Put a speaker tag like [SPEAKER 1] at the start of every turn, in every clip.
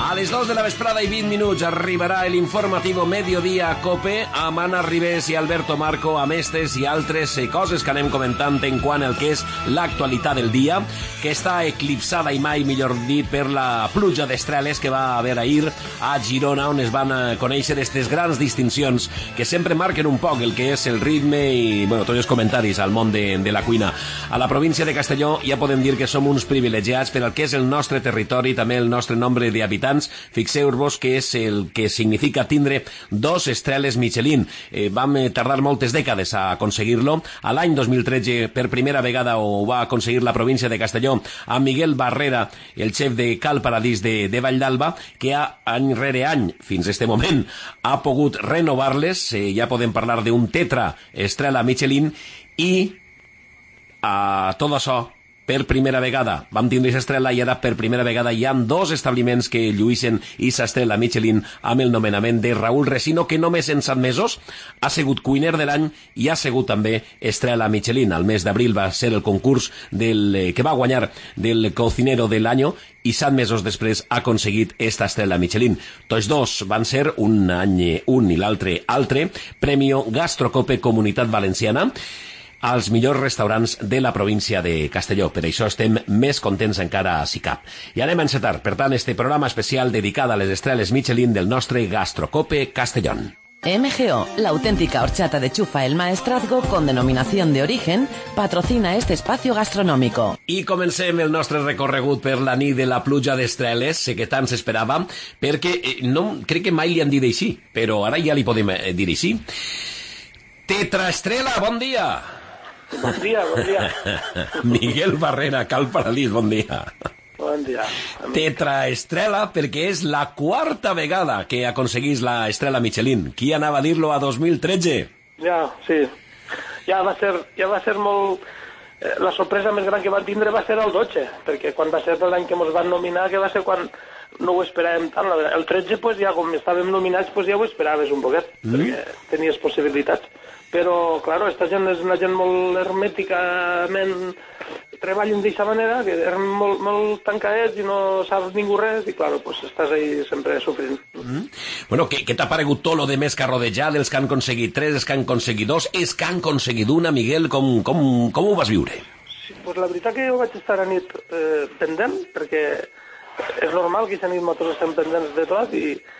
[SPEAKER 1] A les 2 de la vesprada i 20 minuts arribarà l'informativo Mediodía Cope amb Anna Ribés i Alberto Marco amb estes i altres coses que anem comentant en quant al que és l'actualitat del dia, que està eclipsada i mai, millor dit, per la pluja d'estreles que va haver ahir a Girona, on es van conèixer aquestes grans distincions que sempre marquen un poc el que és el ritme i, bueno, tots els comentaris al món de la cuina. A la província de Castelló ja podem dir que som uns privilegiats per al que és el nostre territori, també el nostre nombre d'habitants. Fixeu-vos que és el que significa tindre 2 estreles Michelin. Vam tardar moltes dècades a aconseguir-lo. A l'any 2013, per primera vegada, ho va aconseguir la província de Castelló amb Miguel Barrera, el xef de Cal Paradís de Vall d'Alba, que any rere any, fins a este moment, ha pogut renovar-les. Ja podem parlar d'un tetra estrella Michelin i a tot això, per primera vegada vam tindre aquesta estrella i ara per primera vegada hi ha 2 establiments que lluïssen aquesta estrella Michelin amb el nomenament de Raúl Resino, que només en 7 mesos ha sigut cuiner de l'any i ha sigut també estrella Michelin. Al mes d'abril va ser el concurs que va guanyar del cocinero de l'any i 7 mesos després ha aconseguit esta estrella Michelin. Tots 2 van ser un any un i l'altre altre, Premio Gastrocope Comunitat Valenciana, als millors restaurants de la província de Castelló. Per això estem més contents encara si cap. I anem a encetar, per tant, este programa especial dedicat a les estrelles Michelin del nostre Gastrocope Castellón.
[SPEAKER 2] MGO, la auténtica horchata de Chufa El Maestrazgo con denominación de origen, patrocina este espacio gastronómico.
[SPEAKER 1] I comencem el nostre recorregut per la nit de la pluja d'estreles, que tant s'esperava, perquè no crec que mai li han dit així, però ara ja li podem dir així. Tetraestrella, bon dia!
[SPEAKER 3] Bon dia, bon dia.
[SPEAKER 1] Miguel Barrera, Cal Paradís, bon dia.
[SPEAKER 3] Bon dia.
[SPEAKER 1] Tetraestrella perquè és la 4ª vegada que aconseguís la estrella Michelin. Qui anava a dir-lo a 2013?
[SPEAKER 3] Ja, sí. Ja va ser molt... La sorpresa més gran que van tindre va ser el 12, perquè quan va ser l'any que ens van nominar, que va ser quan no ho esperàvem tant. El 13, pues, ja com estàvem nominats, pues, ja ho esperaves un poquet, perquè tenies possibilitats. Però, claro, esta gent és una gent molt hermèticament... treballen d'aquesta manera, que eren molt tancadets i no saps ningú res, i, claro, pues estàs ahí sempre sofrint.
[SPEAKER 1] Bueno, què t'ha paregut tot lo de més que ha rodejat, els que han aconseguit 3, els que han aconseguit 2, els que han aconseguit una, Miguel, com ho vas viure?
[SPEAKER 3] Sí, pues la veritat que jo vaig estar a nit pendent, perquè és normal que aquesta nit nosaltres estem pendents de tot,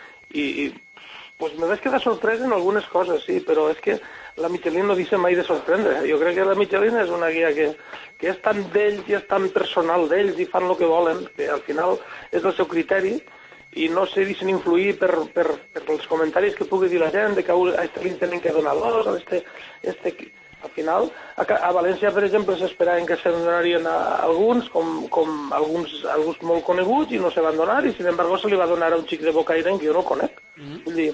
[SPEAKER 3] i pues me vaig quedar sorprès en algunes coses, sí, però és que la Michelin no deixa mai de sorprendre. Jo crec que la Michelin és una guia que és tan d'ells i és tan personal d'ells i fan el que volen, que al final és el seu criteri i no se deixen influir per els comentaris que pugui dir la gent, de que a este li tenen que donar 2, a este... Al final, a València, per exemple, s'esperaven que se'n donarien a alguns, com alguns molt coneguts, i no se van donar, i sin embargo se li va donar a un xic de Bocairent que jo no conec. Vull dir,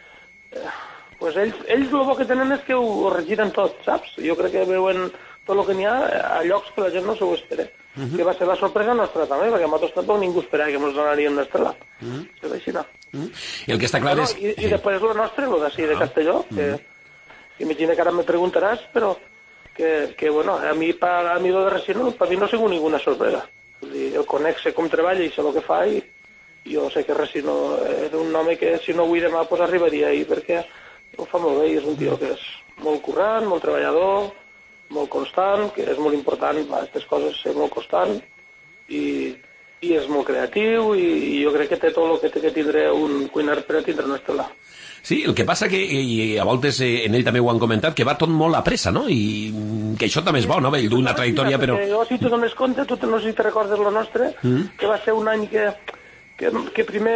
[SPEAKER 3] pues ells el bo que tenen és que ho regiren tot, saps? Jo crec que veuen tot el que n'hi ha a llocs que la gent no s'ho espera. Que va ser la sorpresa nostra també, perquè a nosaltres tampoc ningú esperava que ens donarien l'estrella. És així, no?
[SPEAKER 1] I el que està clar és...
[SPEAKER 3] I després és el nostre, el d'ací de Castelló, que imagina que ara me preguntaràs, però que bueno, a mi lo de Resino, per mi no ha sigut ninguna sorpresa. El conec, sé com treballa i sé el que fa, i jo sé que Resino és un home que si no avui demà pues arribaria ahir, perquè ho fa molt bé i és un tio que és molt currant, molt treballador, molt constant, que és molt important, aquestes coses, ser molt constant, i és molt creatiu, i jo crec que té tot el que té que tindre un cuiner per a tindre una estel·la.
[SPEAKER 1] Sí, el que passa que, i a voltes en ell també ho han comentat, que va tot molt a pressa, no? I que això també és bo, no? Ell d'una trajectòria, però...
[SPEAKER 3] Jo, si tu dones compte, tu no sé si te recordes lo nostre, que va ser un any que primer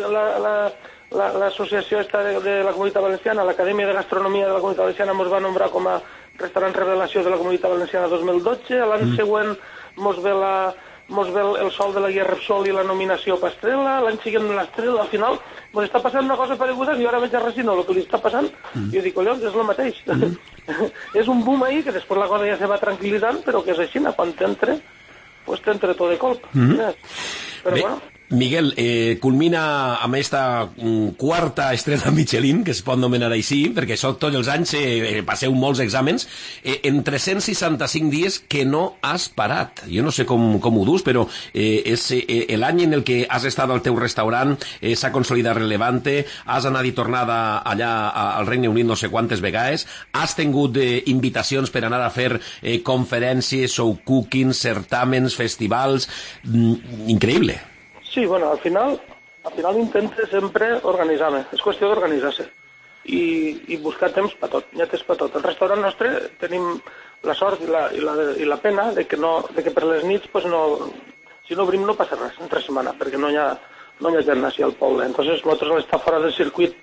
[SPEAKER 3] l'associació de la Comunitat Valenciana, l'Acadèmia de Gastronomia de la Comunitat Valenciana, ens va nombrar com a restaurant revelació de la Comunitat Valenciana 2012, l'any següent ens ve el Sol de la Guia Repsol i la nominació per Estrella, l'any següent l'Estrella, al final ens està passant una cosa pareguda, i ara veig a Resino el que li està passant, i jo dic, collons, és el mateix. És un boom ahí, que després la cosa ja se va tranquil·litzant, però que és així, quan t'entre, pues t'entre tot de colp. Però
[SPEAKER 1] bé,
[SPEAKER 3] bueno...
[SPEAKER 1] Miguel, culmina amb esta quarta estrella Michelin, que es pot anomenar així, perquè tots els anys passeu molts exàmens, en 365 dies que no has parat. Jo no sé com ho dus, però és l'any en el que has estat al teu restaurant, s'ha consolidat Relevante, has anat i tornat allà al Regne Unit no sé quantes vegades, has tingut invitacions per anar a fer conferències, show cooking, certàmens, festivals... Increïble.
[SPEAKER 3] Sí, bueno, al final intento sempre organitzar-me. És qüestió d'organitzar-se i buscar temps per tot, ja tens per tot. El restaurant nostre tenim la sort i la pena de que per les nits, pues no, si no obrim no passa res entre setmana, perquè no hi ha gent així al poble. Entonces nosaltres estar fora del circuit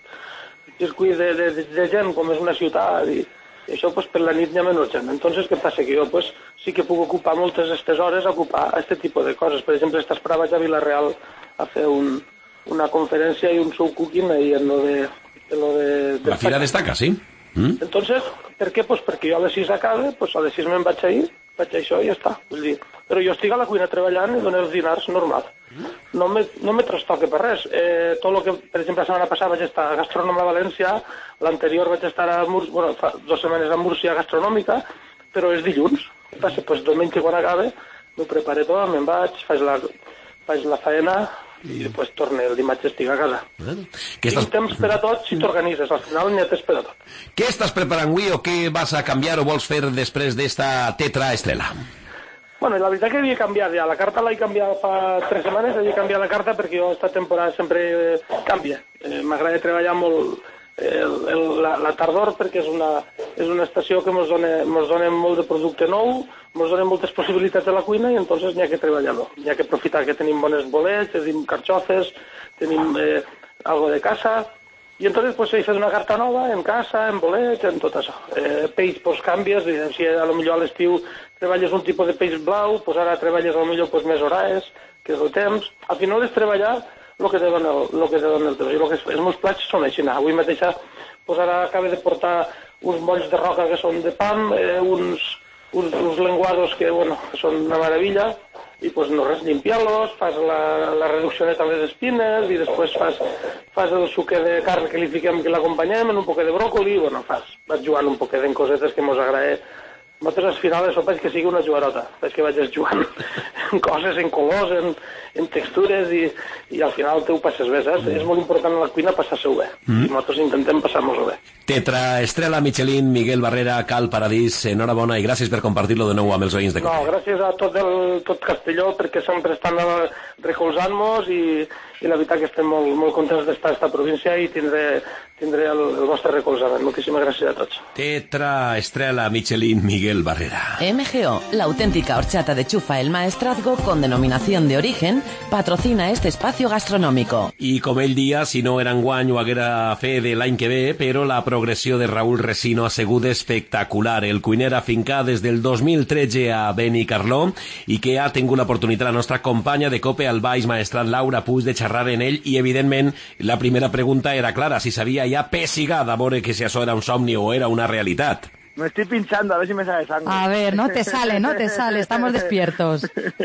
[SPEAKER 3] de gent, com és una ciutat, i això pues, per la nit hi ha menys gent. Entonces, què passa? Que jo pues, sí que puc ocupar moltes d'aquestes hores a ocupar aquest tipus de coses. Per exemple, esta esperava ja a Vila-real a fer una conferència i un show cooking ahí en lo de
[SPEAKER 1] la Fira Destaca, sí.
[SPEAKER 3] Entonces, per què? Pues perquè jo a les 6 acabe, pues a les 6 me'n vaig ahir, faig això i ja està. Vull dir, però jo estic a la cuina treballant i dono els dinars normal. No me trastoque per res. Tot el que, per exemple, la setmana passada vaig estar a Gastronoma València, l'anterior vaig estar a Múrcia, bueno, fa 2 setmanes a Múrcia Gastronòmica, però és dilluns. Què passa? Pues diumenge quan acabe, m'ho prepare tot, me'n vaig, faig la faena i després torne el dimarts estic a casa. Tinc temps per a tot si t'organitzes, al final n'hi ha temps per a tot.
[SPEAKER 1] Què estàs preparant avui o què vas a canviar o vols fer després d'esta tetra estrella?
[SPEAKER 3] Bueno, la veritat que havia canviat ja. La carta l'he canviat fa 3 setmanes, havia canviat la carta perquè jo esta temporada sempre canvia. M'agrada treballar molt la tardor perquè és una estació que ens dona molt de producte nou, ens dona moltes possibilitats a la cuina i entonces n'hi ha que treballar-lo. N'hi ha que aprofitar que tenim bones bolets, tenim carxofes, tenim algo de casa i entonces pues he fet una carta nova en casa, en bolets, en tot això. Peix pues canvies, si a lo millor a l'estiu treballes un tipus de peix blau, pues ara treballes a lo millor pues més horaes, que és el temps. Al final és treballar el que te dona el temps. Els meus plats són així. Avui mateix pues ara acabo de portar uns molls de roca que són de pam, uns lenguados que, bueno, que són una meravella, i pues no res, limpiar-los, fas la reducció de les espines i després fas el suque de carn que li fiquem, que l'acompanyem, en un poquet de bròcoli, bueno, vaig jugant un poquet en cosetes que mos agrada. Nosaltres al final això faig que sigui una jugarota, faig que vaig jugant en coses, en colors, en textures i al final te ho passes bé, saps? És molt important a la cuina passar-se-ho bé. I nosaltres intentem passar-nos-ho bé.
[SPEAKER 1] Tetra estrella Michelin, Miguel Barrera, Cal Paradís, enhorabona i gràcies per compartir-lo de nou amb els veïns de Cope.
[SPEAKER 3] No, gràcies a tot Castelló perquè sempre estan recolzant-nos i la veritat que estem molt contents d'estar a esta província i tindré el vostre recolzament. Moltíssimes gràcies a tots.
[SPEAKER 1] Tetra estrella Michelin, Miguel Barrera.
[SPEAKER 2] MGO, la auténtica horchata de Chufa el Maestrazgo con denominación de origen, patrocina este espacio gastronómico.
[SPEAKER 1] I com ell dia, si no era enguany o haguera fe de l'any que ve, però la progressió de Raúl Resino ha sigut espectacular. El cuiner afincat des del 2013 a Benicarló i que ha tingut l'oportunitat la nostra companya de Cope al Baix Maestrat Laura Puig de xerrar en ell i, evidentment, la primera pregunta era clara, si sabia ja pessigada a veure que si això era un somni o era una realitat.
[SPEAKER 4] Me estoy pinchando, a ver si me sale sangre.
[SPEAKER 5] A ver, no te sale, estamos despiertos.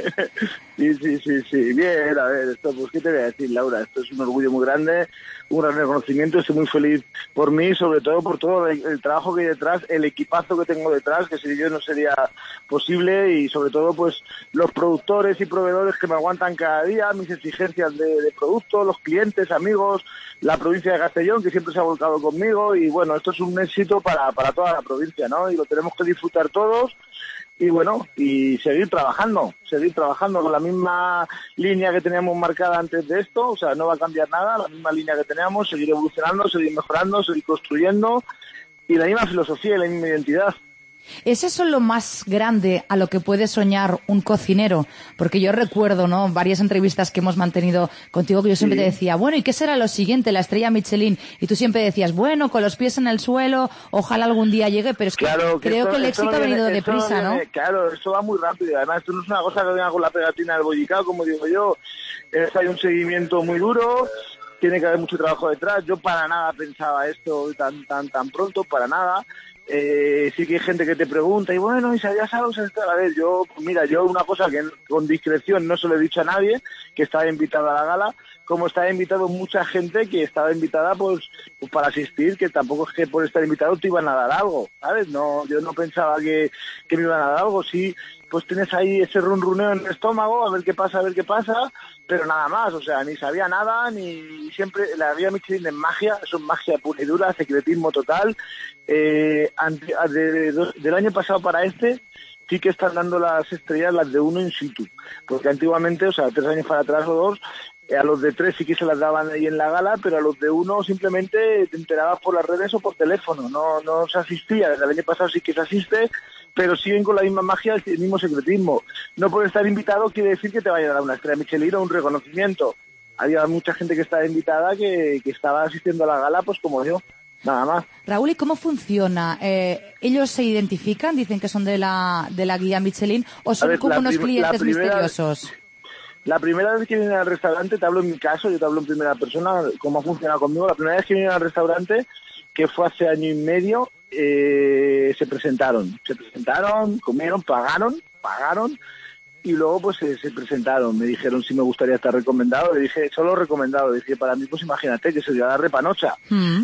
[SPEAKER 4] Sí. Bien, a ver, esto, pues, ¿qué te voy a decir, Laura? Esto es un orgullo muy grande, un gran reconocimiento, estoy muy feliz por mí, sobre todo por todo el trabajo que hay detrás, el equipazo que tengo detrás, que sin yo no sería posible, y sobre todo, pues, los productores y proveedores que me aguantan cada día, mis exigencias de producto, los clientes, amigos, la provincia de Castellón, que siempre se ha volcado conmigo, y bueno, esto es un éxito para toda la provincia, ¿no? Y lo tenemos que disfrutar todos, y bueno, y seguir trabajando con la misma línea que teníamos marcada antes de esto, o sea, no va a cambiar nada, la misma línea que teníamos, seguir evolucionando, seguir mejorando, seguir construyendo, y la misma filosofía y la misma identidad.
[SPEAKER 5] ¿Es eso lo más grande a lo que puede soñar un cocinero? Porque yo recuerdo, ¿no?, varias entrevistas que hemos mantenido contigo que yo siempre te decía, bueno, ¿y qué será lo siguiente, la estrella Michelin? Y tú siempre decías, bueno, con los pies en el suelo, ojalá algún día llegue, pero es que claro, creo que el éxito ha venido deprisa, ¿no?
[SPEAKER 4] Claro, eso va muy rápido, además esto no es una cosa que venga con la pegatina del bollicao, como digo yo, hay un seguimiento muy duro, tiene que haber mucho trabajo detrás, yo para nada pensaba esto tan pronto, para nada. Sí que hay gente que te pregunta, y bueno, ¿y sabías algo? A ver, yo una cosa que con discreción no se lo he dicho a nadie, que estaba invitado a la gala, como estaba invitado mucha gente que estaba invitada pues para asistir, que tampoco es que por estar invitado te iban a dar algo, ¿sabes? No, yo no pensaba que me iban a dar algo, sí, pues tienes ahí ese runruneo en el estómago, a ver qué pasa, pero nada más, o sea, ni sabía nada, ni siempre, la guía Michelin es magia, eso es magia pura y dura, secretismo total. Del año pasado para este, sí que están dando las estrellas, las de 1 in situ, porque antiguamente, o sea, 3 años para atrás o 2, a los de 3 sí que se las daban ahí en la gala, pero a los de 1 simplemente te enterabas por las redes o por teléfono, no se asistía. Desde el año pasado sí que se asiste, pero siguen con la misma magia, el mismo secretismo. No por estar invitado quiere decir que te vaya a dar una estrella Michelin o un reconocimiento. Había mucha gente que estaba invitada que estaba asistiendo a la gala, pues como yo, nada más.
[SPEAKER 5] Raúl, ¿y cómo funciona? ¿Ellos se identifican, dicen que son de la guía Michelin, o son como unos clientes misteriosos?
[SPEAKER 4] La primera vez que vienen al restaurante, te hablo en mi caso, yo te hablo en primera persona, cómo ha funcionado conmigo. La primera vez que vienen al restaurante, que fue hace año y medio, se presentaron, comieron, pagaron, y luego pues se presentaron. Me dijeron si me gustaría estar recomendado, le dije, solo recomendado. Le dije, para mí, pues imagínate, que sería la repanocha.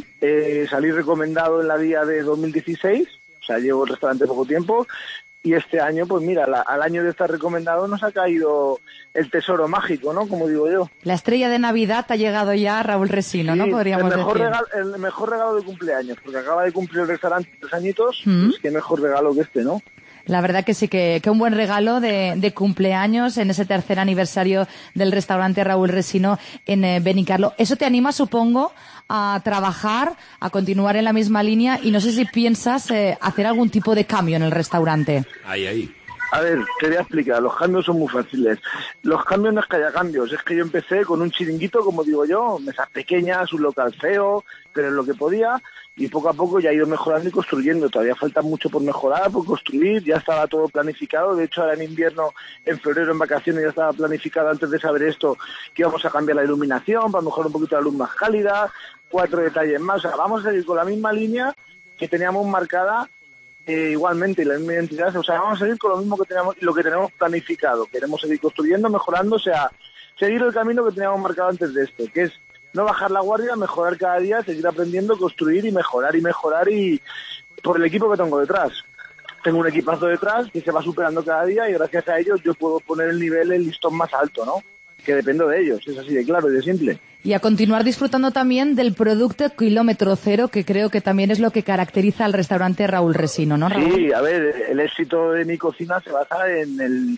[SPEAKER 4] Salí recomendado en la guía de 2016, o sea, llevo el restaurante poco tiempo, y este año, pues mira, al año de estar recomendado nos ha caído el tesoro mágico, ¿no? Como digo yo.
[SPEAKER 5] La estrella de Navidad ha llegado ya a Raúl Resino, sí, ¿no? Podríamos decir.
[SPEAKER 4] El mejor regalo de cumpleaños, porque acaba de cumplir el restaurante 3 añitos, pues qué mejor regalo que este, ¿no?
[SPEAKER 5] La verdad que sí, que un buen regalo de cumpleaños en ese 3er aniversario del restaurante Raúl Resino en Benicarló. Eso te anima, supongo, a trabajar, a continuar en la misma línea, y no sé si piensas hacer algún tipo de cambio en el restaurante.
[SPEAKER 1] Ahí.
[SPEAKER 4] A ver, te voy a explicar, los cambios son muy fáciles. Los cambios no es que haya cambios, es que yo empecé con un chiringuito, como digo yo, mesas pequeñas, un local feo, pero es lo que podía, y poco a poco ya he ido mejorando y construyendo. Todavía falta mucho por mejorar, por construir, ya estaba todo planificado. De hecho, ahora en invierno, en febrero, en vacaciones, ya estaba planificado antes de saber esto, que íbamos a cambiar la iluminación para mejorar un poquito la luz más cálida, 4 detalles más. O sea, vamos a seguir con la misma línea que teníamos marcada igualmente, la misma identidad. O sea, vamos a seguir con lo mismo que teníamos, lo que tenemos planificado. Queremos seguir construyendo, mejorando, o sea, seguir el camino que teníamos marcado antes de esto, que es no bajar la guardia, mejorar cada día, seguir aprendiendo, construir y mejorar y por el equipo que tengo detrás. Tengo un equipazo detrás que se va superando cada día, y gracias a ellos yo puedo poner el listón más alto, ¿no? Que dependo de ellos, es así de claro y de simple.
[SPEAKER 5] Y a continuar disfrutando también del producto kilómetro cero, que creo que también es lo que caracteriza al restaurante Raúl Resino, ¿no, Raúl?
[SPEAKER 4] Sí, a ver, el éxito de mi cocina se basa en el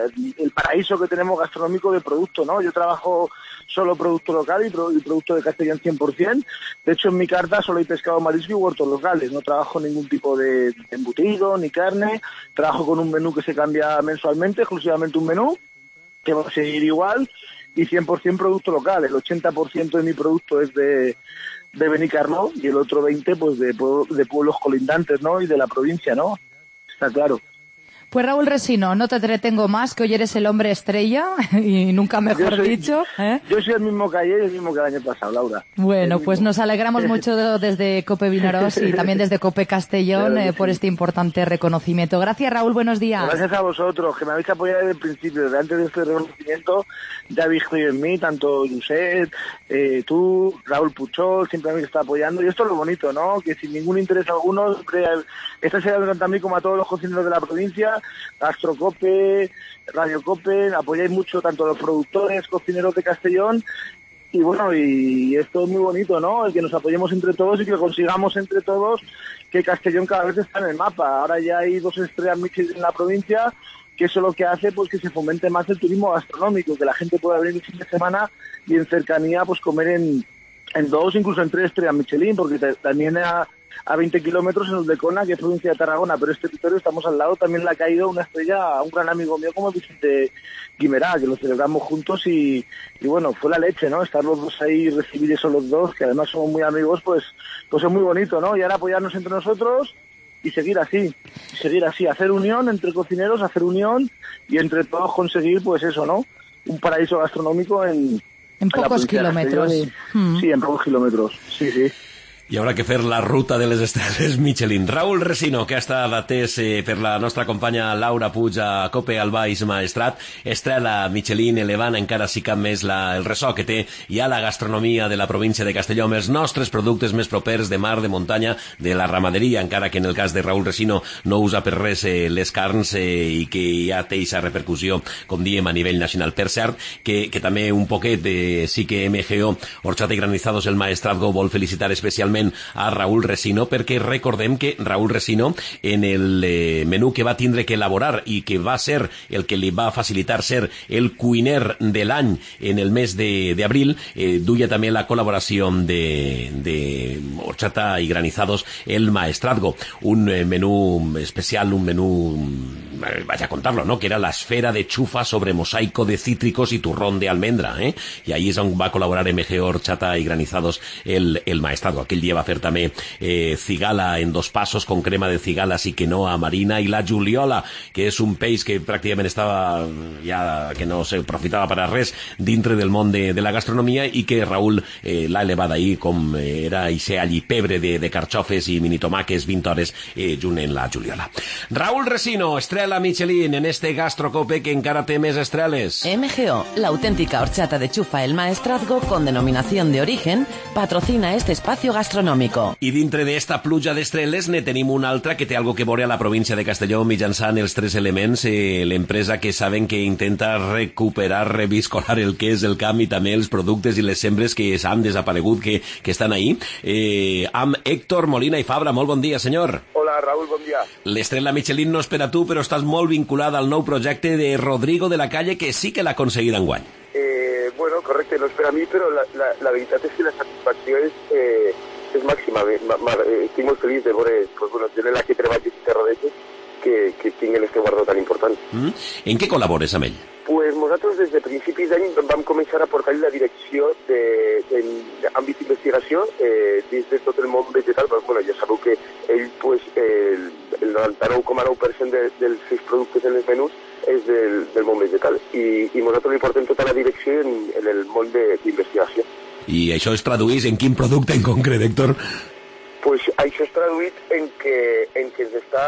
[SPEAKER 4] paraíso que tenemos gastronómico de producto, ¿no? Yo trabajo solo producto local y producto de Castellón 100%. De hecho, en mi carta solo hay pescado, marisco y huertos locales. No trabajo ningún tipo de embutido ni carne. Trabajo con un menú que se cambia mensualmente, exclusivamente un menú, que va a seguir igual, y 100% producto local. El 80% de mi producto es de Benicarló y el otro 20% pues de pueblos colindantes, ¿no? Y de la provincia, ¿no? Está claro.
[SPEAKER 5] Pues Raúl Resino, no te entretengo más, que hoy eres el hombre estrella, y nunca mejor dicho.
[SPEAKER 4] Yo soy el mismo que ayer y el mismo que el año pasado, Laura.
[SPEAKER 5] Bueno, pues nos alegramos mucho desde COPE Vinaroz y también desde COPE Castellón por este importante reconocimiento. Gracias, Raúl, buenos días.
[SPEAKER 4] Gracias a vosotros, que me habéis apoyado desde el principio. Desde antes de este reconocimiento ya habéis creído en mí, tanto Josep, tú, Raúl Puchol, siempre me habéis estado apoyando. Y esto es lo bonito, ¿no? Que sin ningún interés alguno, siempre esta se da a mí como a todos los cocineros de la provincia, Gastrocope, Radio Cope, apoyáis mucho tanto a los productores, cocineros de Castellón, y bueno, y esto es muy bonito, ¿no? El que nos apoyemos entre todos y que consigamos entre todos que Castellón cada vez está en el mapa. Ahora ya hay 2 estrellas Michelin en la provincia, que eso lo que hace pues que se fomente más el turismo gastronómico, que la gente pueda venir el fin de semana y en cercanía pues comer en 2, incluso en 3 estrellas Michelin, porque también a 20 kilómetros en Ulldecona, que es provincia de Tarragona, pero este territorio estamos al lado, también le ha caído una estrella a un gran amigo mío como Vicente Guimerá, que lo celebramos juntos y bueno, fue la leche, ¿no? Estar los dos ahí y recibir eso los dos, que además somos muy amigos, pues es muy bonito, ¿no? Y ahora apoyarnos entre nosotros y seguir así, hacer unión entre cocineros, hacer unión y entre todos conseguir, pues eso, ¿no? Un paraíso gastronómico en
[SPEAKER 5] pocos kilómetros.
[SPEAKER 4] Sí, en pocos kilómetros, sí.
[SPEAKER 1] I haurà que fer la ruta de les estrelles Michelin. Raül Resino, que ha estat atès per la nostra companya Laura Puig a Cope al Baix Maestrat, estrella Michelin elevant encara si cap més el ressò que té ja la gastronomia de la província de Castelló amb els nostres productes més propers de mar, de muntanya, de la ramaderia, encara que en el cas de Raül Resino no usa per res les carns i que ja té aquesta repercussió, com diem, a nivell nacional. Per cert, que també un poquet sí que MGO, Horchata i Granizados, el Maestrazgo, vol felicitar especialment a Raül Resino, perquè recordem que Raül Resino, en el menú que va tindre que elaborar i que va ser el que li va facilitar ser el cuiner de l'any en el mes d'abril, duia també la col·laboració de Horchata i Granizados, el Maestrazgo, un menú especial, un menú, vaig a contar-lo, ¿no?, que era la esfera de chufa sobre mosaico de cítricos y turrón de almendra, y ahí és on va col·laborar MG Horchata i Granizados, el Maestrazgo. Aquell dia va fer també cigala en 2 passos con crema de cigala y quinoa marina, i la juliola, que és un peix que pràcticament estava ja, que no se aprofitava per a res dintre del món de la gastronomia, i que Raül l'ha elevat ahir com era ixe allipebre de carxofes i minitomaques 20 hores junt en la juliola. Raül Resino, estrella Michelin en este gastrocope que encara té més estrelles.
[SPEAKER 2] MGO, la auténtica horchata de Chufa el Maestrazgo con denominación de origen, patrocina este espacio gastronómico.
[SPEAKER 1] I dintre d'esta pluja d'estrelles ne tenim una altra que té algo que veure a la província de Castelló mitjançant els 3 elements, l'empresa que saben que intenta recuperar, reviscolar el que és el camp i també els productes i les sembres que s'han desaparegut, que estan ahí. Amb Héctor Molina i Fabra. Molt bon dia, senyor.
[SPEAKER 6] Hola, Raúl, bon dia.
[SPEAKER 1] L'estrella Michelin no és per a tu, però estàs molt vinculada al nou projecte de Rodrigo de la Calle, que sí que l'ha aconseguit enguany.
[SPEAKER 6] Bueno, correcte, no és per a mi, però la veritat és que la satisfacció és màxima. Estic molt feliç de veure gent en la que treballes i te rodeges que tinguen este guardó tan important.
[SPEAKER 1] En què col·labores amb ell?
[SPEAKER 6] Pues nosaltres des de principis d'any vam començar a portar la direcció d'àmbit d'investigació dins de tot el món vegetal. Bueno, ja sabeu que ell, pues, el 99,9% dels seus productes en els menús és del món vegetal, i nosaltres li portem tota la direcció en el món d'investigació.
[SPEAKER 1] I això es tradueix en quin producte en concret, Héctor?
[SPEAKER 6] Pues això és traduït en que ens està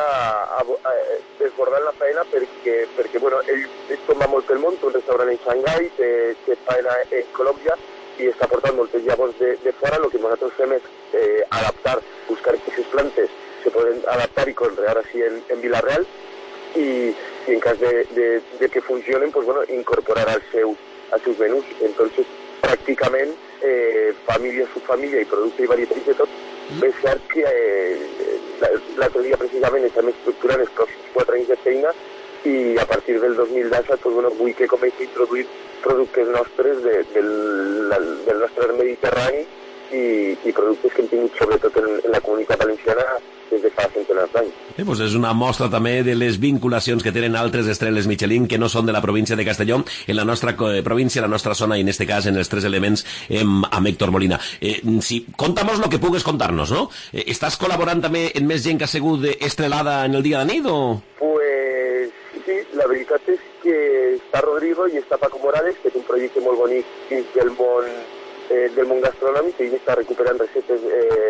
[SPEAKER 6] desbordant la feina perquè bueno, ell tomba molt pel món, té un restaurant en Xangai, té feina en Colòmbia i està portant moltes llavors de fora. El que nosaltres fem és adaptar, buscar aquestes plantes se poden adaptar i conrear així en Vila-real, i en cas de que funcionen, pues bueno, incorporar als seus menús. Entonces, pràcticament, família, subfamília i producte i varietats de tot, és cert que l'altre dia precisament estem estructurant els pròxims 4 anys de feina, i a partir del 2017 pues, bueno, vull que comenci a introduir productes nostres del nostre Mediterrani i productes que hem tingut sobretot en la comunitat valenciana des de fa centenars d'anys.
[SPEAKER 1] Pues és una mostra també de les vinculacions que tenen altres estrelles Michelin que no són de la província de Castelló, en la nostra província, la nostra zona, i en este cas en els 3 elements amb Héctor Molina. Contamos lo que pugues contar-nos, ¿no? ¿Estàs col·laborant també en més gent que ha sigut estrelada en el dia de nit, o...?
[SPEAKER 6] Pues sí, la veritat és que està Rodrigo i està Paco Morales, que és un projecte molt bonic dins del món gastronòmic, que ell està recuperant recetes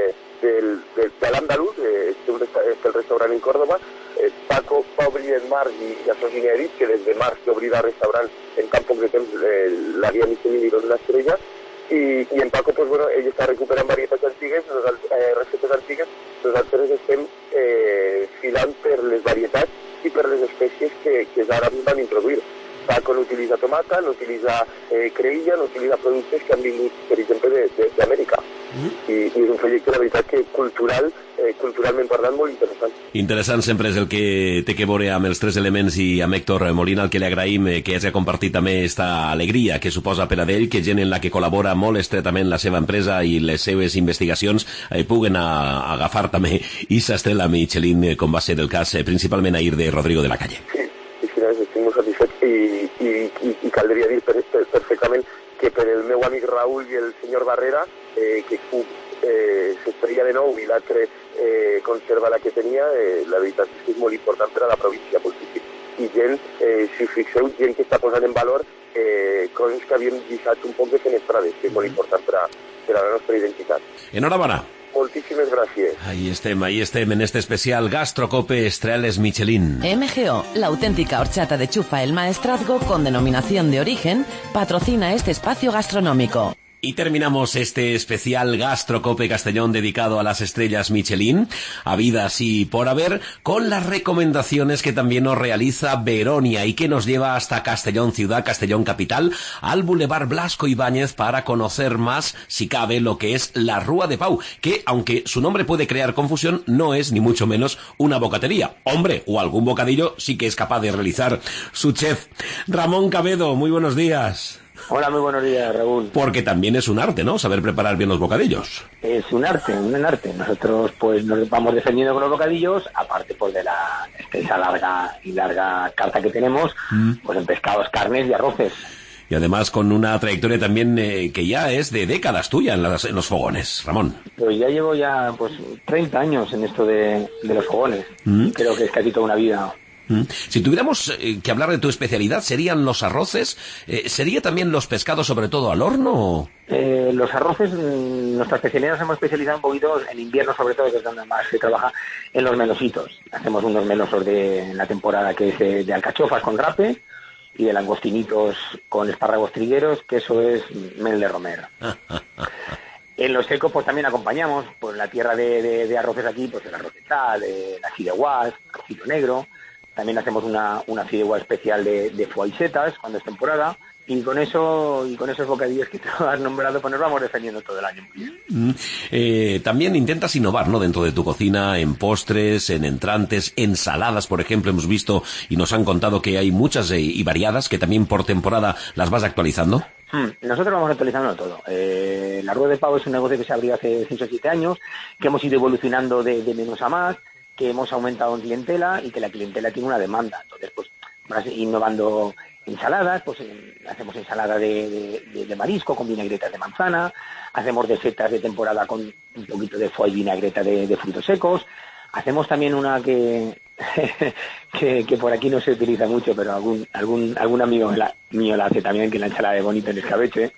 [SPEAKER 6] de l'Andalús, té el restaurant en Córdoba. Paco va obrir en març i això és inèdit, que des de març que obrirà restaurant en tan poc de temps la guia Michelin li dona l'estrella, i en Paco, pues, bueno, ell està recuperant varietats antigues, recetes antigues. Nosaltres estem filant per les varietats i per les espècies que ara van introduir. Paco no utilitza tomata, no utilitza creïlla, no utilitza productes que han vingut, per exemple, d'Amèrica. I és un projecte, la veritat, que culturalment parlant, molt interessant.
[SPEAKER 1] Interessant sempre és el que té que veure amb els 3 elements, i amb Héctor Molina, el que li agraïm que hagi compartit també esta alegria que suposa per a ell, que gent en la que col·labora molt estretament la seva empresa i les seves investigacions puguen agafar també aquesta estrella Michelin, com va ser el cas principalment ahir de Rodrigo de la Calle.
[SPEAKER 6] Sí, estic molt satisfet, i caldria dir perfectament que per el meu amic Raül i el senyor Barrera, que s'estrella de nou i l'altre conserva la que tenia, la veritat és que és molt important per a la província. I gent, si us fixeu, gent que està posant en valor coses que havíem deixat un poc de fenestrades, que és molt important per a la nostra identitat.
[SPEAKER 1] Enhorabona.
[SPEAKER 6] Moltíssimes gràcies.
[SPEAKER 1] Ahí estem en este especial Gastrocope Estrellas Michelin.
[SPEAKER 2] MGO, la auténtica horchata de Chufa el Maestrazgo con denominación de origen, patrocina este espacio gastronómico.
[SPEAKER 1] Y terminamos este especial Gastrocope Castellón dedicado a las estrellas Michelin, habidas y por haber, con las recomendaciones que también nos realiza Veronia y que nos lleva hasta Castellón Ciudad, Castellón Capital, al Boulevard Blasco Ibáñez para conocer más, si cabe, lo que es la Rúa de Pau, que, aunque su nombre puede crear confusión, no es ni mucho menos una bocatería. Hombre, o algún bocadillo sí que es capaz de realizar su chef. Ramón Cabedo, muy buenos días.
[SPEAKER 7] Hola, muy buenos días, Raúl.
[SPEAKER 1] Porque también es un arte, ¿no? Saber preparar bien los bocadillos.
[SPEAKER 7] Es un arte. Nosotros pues nos vamos defendiendo con los bocadillos, aparte pues de la extensa larga carta que tenemos, pues en pescados, carnes y arroces.
[SPEAKER 1] Y además con una trayectoria también que ya es de décadas tuya en los fogones, Ramón.
[SPEAKER 7] Pues ya llevo 30 años en esto de los fogones. Creo que es casi toda una vida.
[SPEAKER 1] Si tuviéramos que hablar de tu especialidad, ¿serían los arroces? ¿Sería también los pescados, sobre todo al horno?
[SPEAKER 7] Los arroces, nuestra especialidad nos hemos especializado un poquito en invierno, sobre todo, que es donde más se trabaja, en los melositos. Hacemos unos melosos en la temporada que es de alcachofas con rape y de langostinitos con espárragos trigueros, que eso es mel de romero. En los secos pues también acompañamos, pues la tierra de arroces aquí, pues el arroz de sal, la fideuás, rocillo negro. También hacemos una fideuá especial de foie y setas cuando es temporada. Y con esos bocadillos que tú has nombrado, pues nos vamos defendiendo todo el año muy bien.
[SPEAKER 1] También intentas innovar, ¿no? Dentro de tu cocina, en postres, en entrantes, ensaladas, por ejemplo, hemos visto y nos han contado que hay muchas y variadas que también por temporada las vas actualizando.
[SPEAKER 7] Nosotros vamos actualizando todo. La Rúa de Pau es un negocio que se abrió hace 6 o 7 años, que hemos ido evolucionando de menos a más, que hemos aumentado en clientela y que la clientela tiene una demanda. Entonces, pues, vas innovando ensaladas, pues hacemos ensalada de marisco con vinagretas de manzana, hacemos de setas de temporada con un poquito de foie y vinagreta de frutos secos, hacemos también una que por aquí no se utiliza mucho, pero algún amigo mío la hace también, que es la ensalada de bonito en escabeche.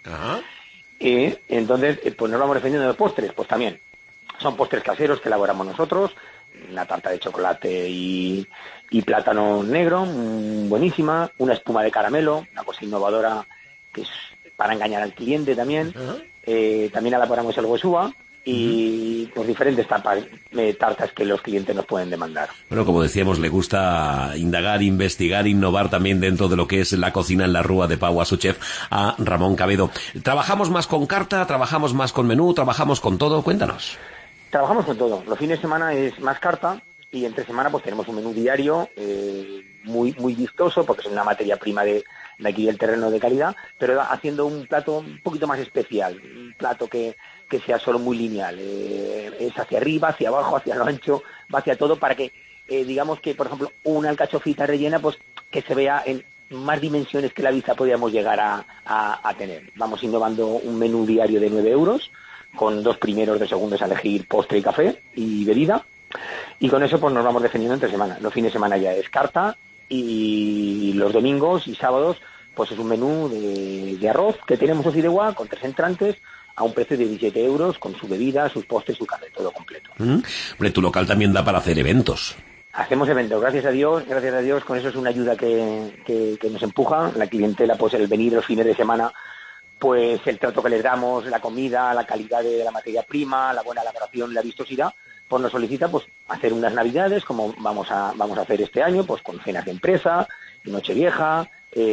[SPEAKER 7] Y entonces, pues nos vamos defendiendo de postres, pues también. Son postres caseros que elaboramos nosotros, una tarta de chocolate y plátano negro, buenísima, una espuma de caramelo, una cosa innovadora que es para engañar al cliente también. También elaboramos el huesúa y pues diferentes tartas que los clientes nos pueden demandar.
[SPEAKER 1] Bueno, como decíamos, le gusta indagar, investigar, innovar también dentro de lo que es la cocina en la Rúa de Pau, a su chef, a Ramón Cabedo. ¿Trabajamos más con carta? ¿Trabajamos más con menú? ¿Trabajamos con todo? Cuéntanos.
[SPEAKER 7] Trabajamos con todo. Los fines de semana es más carta y entre semana pues tenemos un menú diario muy vistoso, porque es una materia prima de aquí del terreno de calidad, pero haciendo un plato un poquito más especial, un plato que sea solo muy lineal. Es hacia arriba, hacia abajo, hacia lo ancho, va hacia todo para que, digamos que, por ejemplo, una alcachofita rellena, pues que se vea en más dimensiones que la vista podríamos llegar a tener. Vamos innovando un menú diario de 9 euros, con 2 primeros, 2 segundos a elegir postre y café y bebida, y con eso pues nos vamos defendiendo entre semana. Los fines de semana ya es carta y los domingos y sábados pues es un menú de arroz que tenemos un fideuá con 3 entrantes a un precio de 17 euros con su bebida, sus postres, su café, todo completo.
[SPEAKER 1] Hombre, tu local también da para hacer eventos.
[SPEAKER 7] Hacemos eventos, gracias a Dios, con eso es una ayuda que nos empuja. La clientela, pues el venir los fines de semana, pues el trato que les damos, la comida, la calidad de la materia prima, la buena elaboración, la vistosidad, pues nos solicita pues hacer unas navidades como vamos a hacer este año, pues con cenas de empresa, Nochevieja,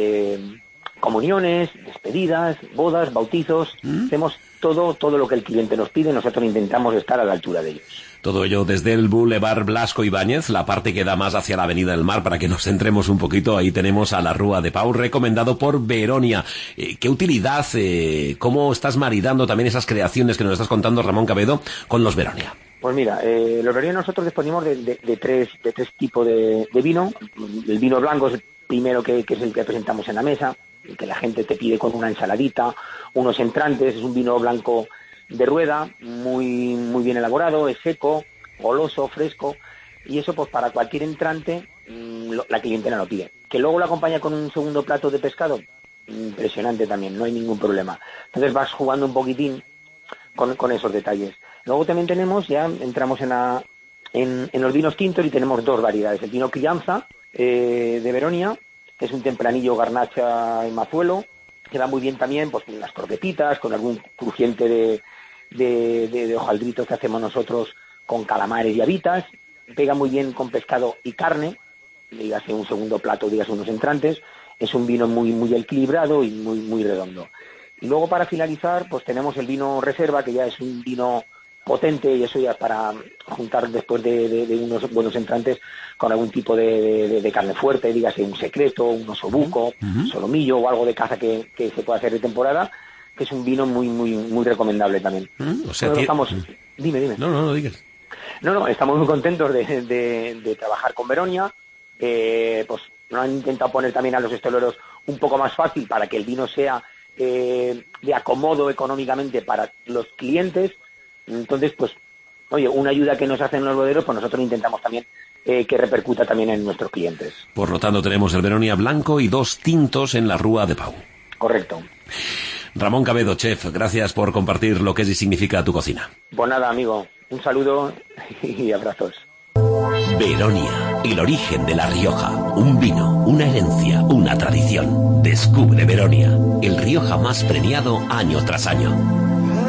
[SPEAKER 7] comuniones, despedidas, bodas, bautizos. Hacemos todo lo que el cliente nos pide, nosotros intentamos estar a la altura de ellos.
[SPEAKER 1] Todo ello desde el Boulevard Blasco Ibáñez, la parte que da más hacia la Avenida del Mar, para que nos centremos un poquito. Ahí tenemos a la Rúa de Pau, recomendado por Veronia. ¿Qué utilidad, cómo estás maridando también esas creaciones que nos estás contando, Ramón Cabedo, con los Veronia?
[SPEAKER 7] Pues mira, los Veronia nosotros disponemos de tres tipos de vino. El vino blanco es el primero que es el que presentamos en la mesa, que la gente te pide con una ensaladita, unos entrantes. Es un vino blanco de rueda, muy bien elaborado, es seco, goloso, fresco, y eso pues para cualquier entrante la clientela lo pide. Que luego lo acompaña con un segundo plato de pescado, impresionante también, no hay ningún problema. Entonces vas jugando un poquitín con esos detalles. Luego también tenemos, ya entramos en los vinos tintos y tenemos 2 variedades. El vino crianza de Veronia, que es un tempranillo, garnacha y mazuelo, que va muy bien también pues con unas croquetitas, con algún crujiente de hojaldritos que hacemos nosotros con calamares y habitas. Pega muy bien con pescado y carne, dígase un segundo plato, dígase unos entrantes. Es un vino muy, muy equilibrado y muy, muy redondo. Y luego para finalizar, pues tenemos el vino reserva, que ya es un vino potente, y eso ya es para juntar después de unos buenos entrantes con algún tipo de carne fuerte, dígase un secreto, un osobuco, solomillo o algo de caza que se pueda hacer de temporada, que es un vino muy, muy, muy recomendable también.
[SPEAKER 1] O sea,
[SPEAKER 7] Dime.
[SPEAKER 1] No digas.
[SPEAKER 7] No, estamos muy contentos de trabajar con Veronia. Pues nos han intentado poner también a los hosteleros un poco más fácil para que el vino sea de acomodo económicamente para los clientes. Entonces, pues, oye, una ayuda que nos hacen los boderos, pues nosotros intentamos también que repercuta también en nuestros clientes.
[SPEAKER 1] Por lo tanto, tenemos el Veronia blanco y 2 tintos en la Rúa de Pau.
[SPEAKER 7] Correcto.
[SPEAKER 1] Ramón Cabedo, chef, gracias por compartir lo que es y significa tu cocina.
[SPEAKER 7] Pues nada, amigo, un saludo y abrazos.
[SPEAKER 1] Veronia, el origen de La Rioja. Un vino, una herencia, una tradición. Descubre Veronia, el Rioja más premiado año tras año.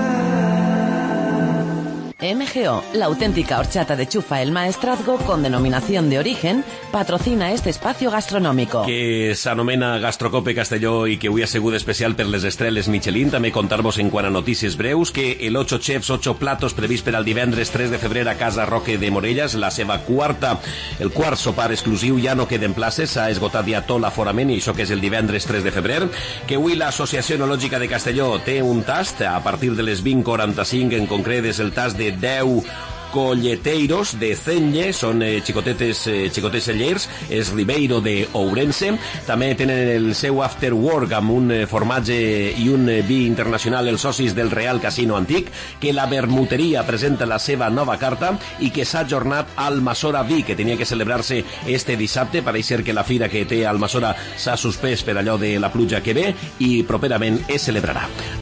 [SPEAKER 2] MGO, la auténtica horchata de Chufa el Maestrazgo con denominación de origen, patrocina este espacio gastronòmico.
[SPEAKER 1] Que s'anomena Gastrocope Castelló i que avui ha sigut especial per les estrelles Michelin. També contar-vos en quant a notícies breus que el 8 Chefs 8 platos previst per al divendres 3 de febrer a Casa Roque de Morelles, el quart sopar exclusiu, ja no queden places, s'ha esgotat ja tot l'aforament i això que és el divendres 3 de febrer, que avui l'Associació Enològica de Castelló té un tast a partir de les 20:45, en concret és el tast de 10 colleteiros de Cenlle, són xicotets cellers, és Ribeiro de Ourense. També tenen el seu after work amb un formatge i un vi internacional, els socis del Real Casino Antic, que la vermuteria presenta la seva nova carta i que s'ha ajornat al Almassora Vi, que tenia que celebrar-se este dissabte. Pareix ser que la fira que té Almassora s'ha suspès per allò de la pluja que ve i properament es celebrarà.